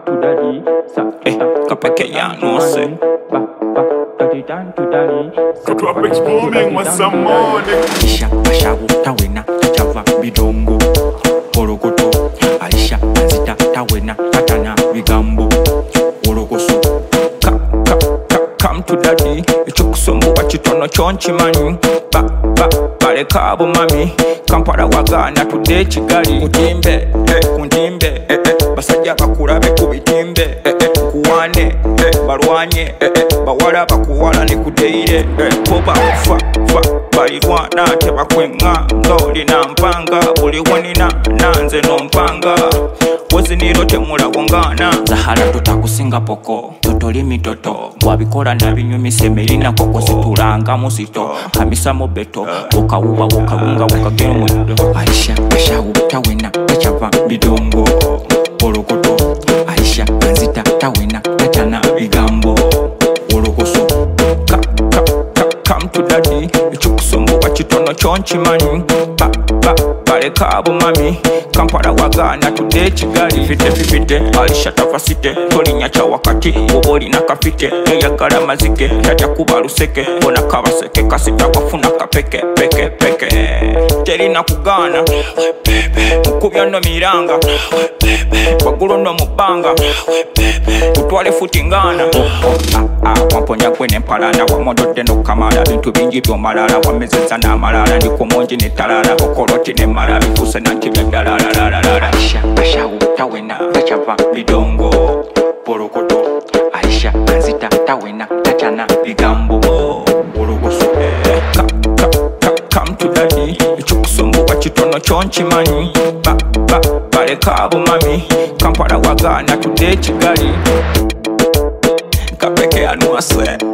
to daddy. Kapeke ya no se. Drop exploding with some money. Aisha bashabu tawena tachava bidongo Orokoto Aisha azita tawena tatana bigambo Orokoso Come to daddy Echokusombu wachitono chonchi mani Bale kabo mami Kampala wagana tude Kigali Kundimbe, kundimbe Basajja bakulabe kubitimbe Kuwane, balwanye Bawala bakuwala ne kudeire Koba fa balirwana tebakwenga Ngolina mpanga Buli wanina nanze nompanga Woziniro temulabongana Zahara tutakusinga poko Totoli mitoto Wabikola na binyumise melina koko Situlanga musito Kamisa mobeto Wokawuwa wokawunga wokagemu Aisha bashawu tawena Tachava bidongo Orokoto Aisha anzita tawena Tatana bigambo Orokoso Come to daddy Echokusombu wachitono chonchi mani Bale kabo mami Kampala wagana tude Kigali Fite Aisha tafasite Tolinya cha wakati Woboli na kafite Yagala mazike Taja kuba luseke Bona kabaseke Kasita wafuna kapeke Peke Terina kugana Mukubya no miranga Wagulo no mubanga Kutwale futi ngana Wamponya kwene mpalana Wamodode no kamala Bintu bingi byo malala Wamezeza na malala Ndiko monji ne talala Okoloti ne malala Bifuse na ntibya dalala Aisha bashawu tawena Tachava bidongo Orokoto Aisha anzita tawena Tatana bigambo Orokoso Come to daddy Echokusombu wachitono chonchi mani Bale kabo mami Kampala wagana tude Kigali Kapeke anuaswe